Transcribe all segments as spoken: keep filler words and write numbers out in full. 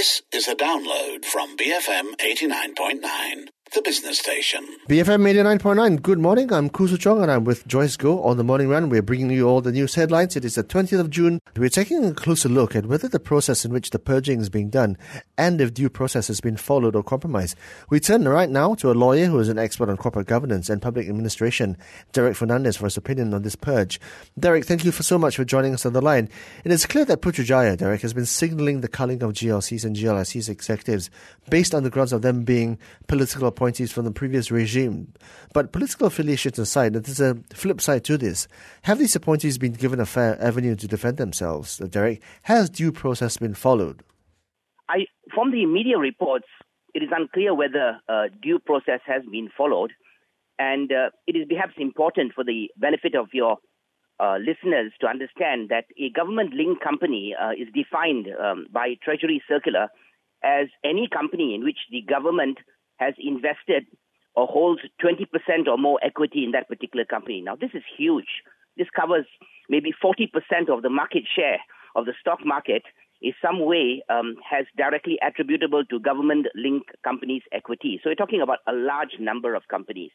This is a download from B F M eighty-nine point nine, the business station. B F M eighty-nine point nine, good morning. I'm Kusu Chong and I'm with Joyce Goh on the Morning Run. We're bringing you all the news headlines. It is the twentieth of June. We're taking a closer look at whether the process in which the purging is being done and if due process has been followed or compromised. We turn right now to a lawyer who is an expert on corporate governance and public administration, Derek Fernandez, for his opinion on this purge. Derek, thank you for so much for joining us on the line. It is clear that Putrajaya, Derek, has been signalling the culling of G L Cs and G L I Cs executives based on the grounds of them being political appointees from the previous regime. But political affiliations aside, there's a flip side to this. Have these appointees been given a fair avenue to defend themselves? Derek, has due process been followed? I, from the media reports, it is unclear whether uh, due process has been followed. And uh, it is perhaps important for the benefit of your uh, listeners to understand that a government-linked company uh, is defined um, by Treasury Circular as any company in which the government has invested or holds twenty percent or more equity in that particular company. Now, this is huge. This covers maybe forty percent of the market share of the stock market in some way um, has directly attributable to government-linked companies' equity. So we're talking about a large number of companies.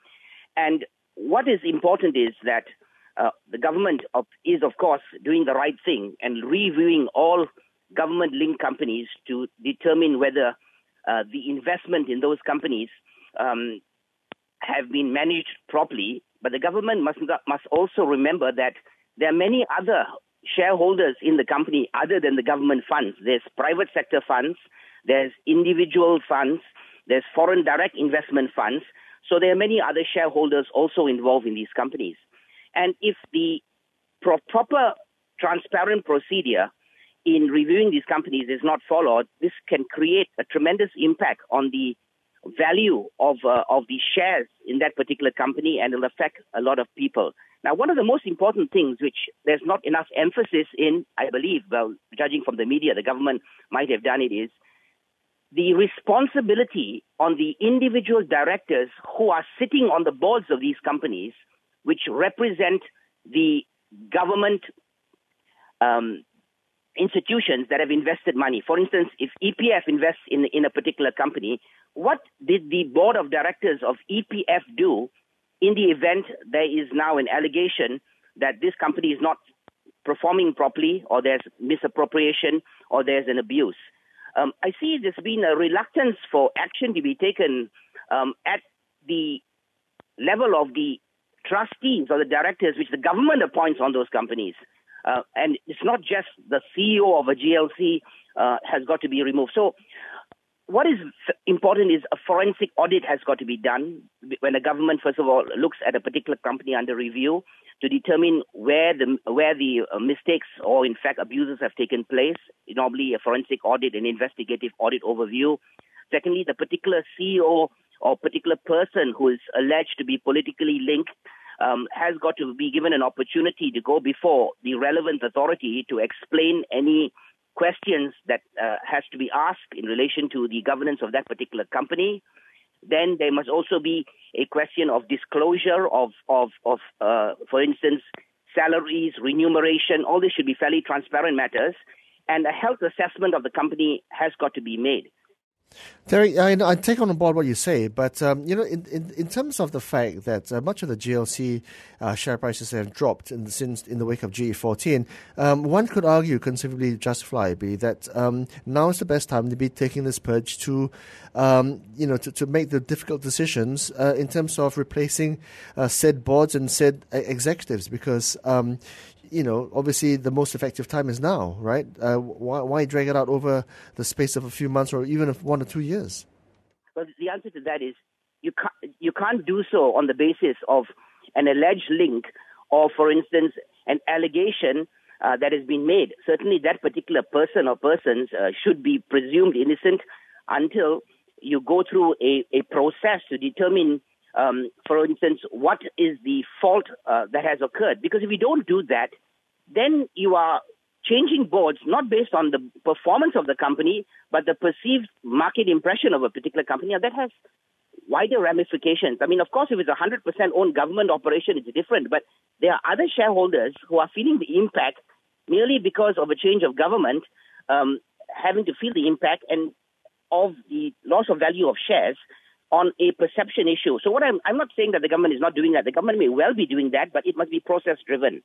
And what is important is that uh, the government of, is, of course, doing the right thing and reviewing all government-linked companies to determine whether uh, the investment in those companies um, have been managed properly. But the government must must also remember that there are many other shareholders in the company other than the government funds. There's private sector funds, there's individual funds, there's foreign direct investment funds. So there are many other shareholders also involved in these companies. And if the pro- proper transparent procedure in reviewing these companies is not followed, this can create a tremendous impact on the value of uh, of the shares in that particular company, and it'll affect a lot of people. Now, one of the most important things which there's not enough emphasis in, I believe, well, judging from the media, the government might have done it, is the responsibility on the individual directors who are sitting on the boards of these companies, which represent the government um, institutions that have invested money. For instance, if E P F invests in, in a particular company, what did the board of directors of E P F do in the event there is now an allegation that this company is not performing properly, or there's misappropriation, or there's an abuse? Um, I see there's been a reluctance for action to be taken um, at the level of the trustees or the directors which the government appoints on those companies. Uh, and it's not just the C E O of a G L C uh, has got to be removed. So what is f- important is a forensic audit has got to be done when the government, first of all, looks at a particular company under review to determine where the where the uh, mistakes or, in fact, abuses have taken place. Normally, a forensic audit, an investigative audit overview. Secondly, the particular C E O or particular person who is alleged to be politically linked Um, has got to be given an opportunity to go before the relevant authority to explain any questions that uh, has to be asked in relation to the governance of that particular company. Then there must also be a question of disclosure of, of, of uh, for instance, salaries, remuneration. All this should be fairly transparent matters. And a health assessment of the company has got to be made. Terry, I, I take on board what you say, but um, you know, in, in, in terms of the fact that uh, much of the G L C uh, share prices have dropped in the, since in the wake of G E fourteen, um, one could argue, conceivably justifiably, that um, now is the best time to be taking this purge to, um, you know, to, to make the difficult decisions uh, in terms of replacing uh, said boards and said uh, executives, because um, you know, obviously the most effective time is now, right? Uh, why, why drag it out over the space of a few months or even one or two years? Well, the answer to that is you can't, you can't do so on the basis of an alleged link or, for instance, an allegation uh, that has been made. Certainly that particular person or persons uh, should be presumed innocent until you go through a, a process to determine Um, for instance, what is the fault uh, that has occurred? Because if you don't do that, then you are changing boards not based on the performance of the company, but the perceived market impression of a particular company. And that has wider ramifications. I mean, of course, if it's a one hundred percent owned government operation, it's different. But there are other shareholders who are feeling the impact merely because of a change of government. Um, having to feel the impact and of the loss of value of shares on a perception issue. So what I'm, I'm not saying that the government is not doing that. The government may well be doing that, but it must be process-driven.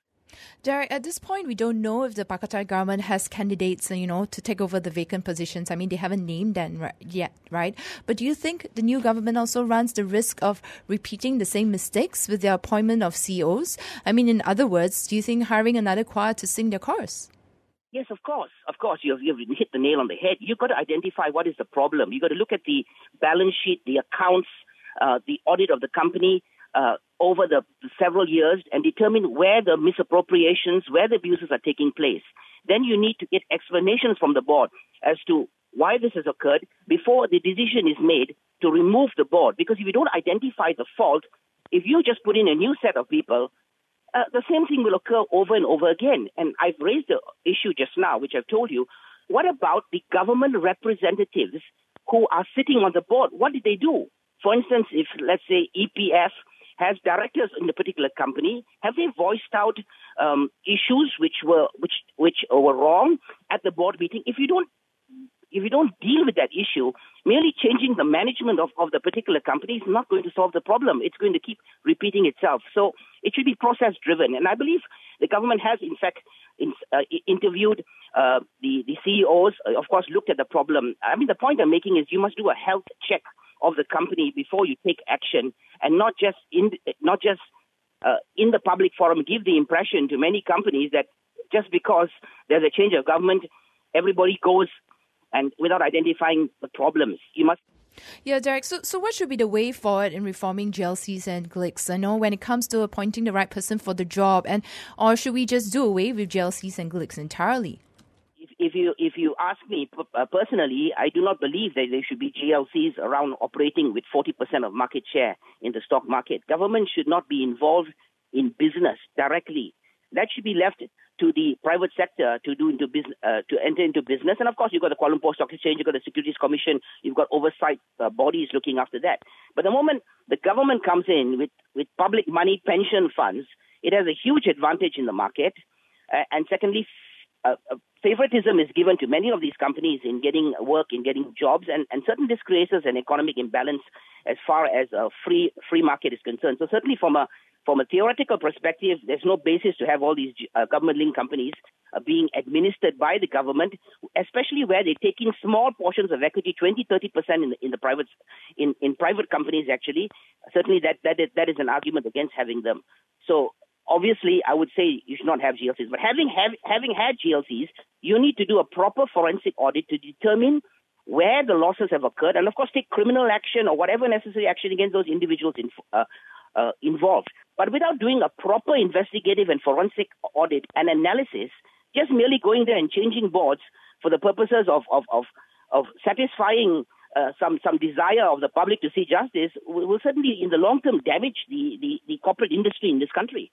Derek, at this point, we don't know if the Pakatan government has candidates, you know, to take over the vacant positions. I mean, they haven't named them yet, right? But do you think the new government also runs the risk of repeating the same mistakes with their appointment of C E Os? I mean, in other words, do you think hiring another choir to sing their chorus? Yes, of course. Of course, you've, you've hit the nail on the head. You've got to identify what is the problem. You've got to look at the balance sheet, the accounts, uh, the audit of the company, Uh, over the several years and determine where the misappropriations, where the abuses are taking place. Then you need to get explanations from the board as to why this has occurred before the decision is made to remove the board. Because if you don't identify the fault, if you just put in a new set of people, uh, the same thing will occur over and over again. And I've raised the issue just now, which I've told you. What about the government representatives who are sitting on the board? What did they do? For instance, if, let's say, E P F has directors in a particular company, have they voiced out um, issues which were which which were wrong at the board meeting? If you don't if you don't deal with that issue, merely changing the management of, of the particular company is not going to solve the problem. It's going to keep repeating itself. So it should be process driven. And I believe the government has, in fact, in, uh, interviewed uh, the, the C E Os, uh, of course, looked at the problem. I mean, the point I'm making is you must do a health check of the company before you take action, and not just in not just uh, in the public forum give the impression to many companies that just because there's a change of government, everybody goes and without identifying the problems. You must. Yeah, Derek, so so what should be the way forward in reforming G L Cs and G L I Cs, you know, when it comes to appointing the right person for the job, and or should we just do away with G L Cs and G L I Cs entirely? If you if you ask me uh, personally, I do not believe that there should be G L Cs around operating with forty percent of market share in the stock market. Government should not be involved in business directly. That should be left to the private sector to do into business, uh, to enter into business. And of course, you've got the Kuala Lumpur Stock Exchange, you've got the Securities Commission, you've got oversight uh, bodies looking after that. But the moment the government comes in with, with public money pension funds, it has a huge advantage in the market. Uh, and secondly, uh, uh, favoritism is given to many of these companies in getting work, in getting jobs, and, and certainly this creates an economic imbalance as far as a free free market is concerned. So certainly from a From a theoretical perspective, there's no basis to have all these uh, government-linked companies uh, being administered by the government, especially where they're taking small portions of equity, twenty, thirty percent in the, in the private in, in private companies. Actually, certainly that that is, that is an argument against having them. So obviously, I would say you should not have G L Cs. But having have, having had G L Cs, you need to do a proper forensic audit to determine where the losses have occurred, and of course take criminal action or whatever necessary action against those individuals in, uh, uh, involved. But without doing a proper investigative and forensic audit and analysis, just merely going there and changing boards for the purposes of of of, of satisfying uh, some some desire of the public to see justice will, will certainly, in the long term, damage the, the, the corporate industry in this country.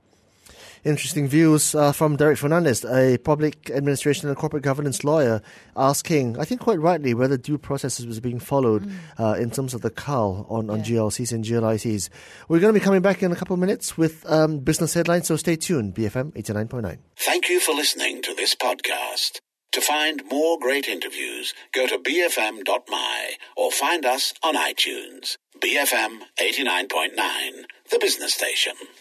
Interesting views uh, from Derek Fernandez, a public administration and corporate governance lawyer, asking, I think quite rightly, whether due processes was being followed mm. uh, in terms of the C A L on, on yeah. G L Cs and G L I Cs. We're going to be coming back in a couple of minutes with um, business headlines, so stay tuned. B F M eighty-nine point nine. Thank you for listening to this podcast. To find more great interviews, go to b f m dot m y or find us on iTunes. B F M eighty-nine point nine, the business station.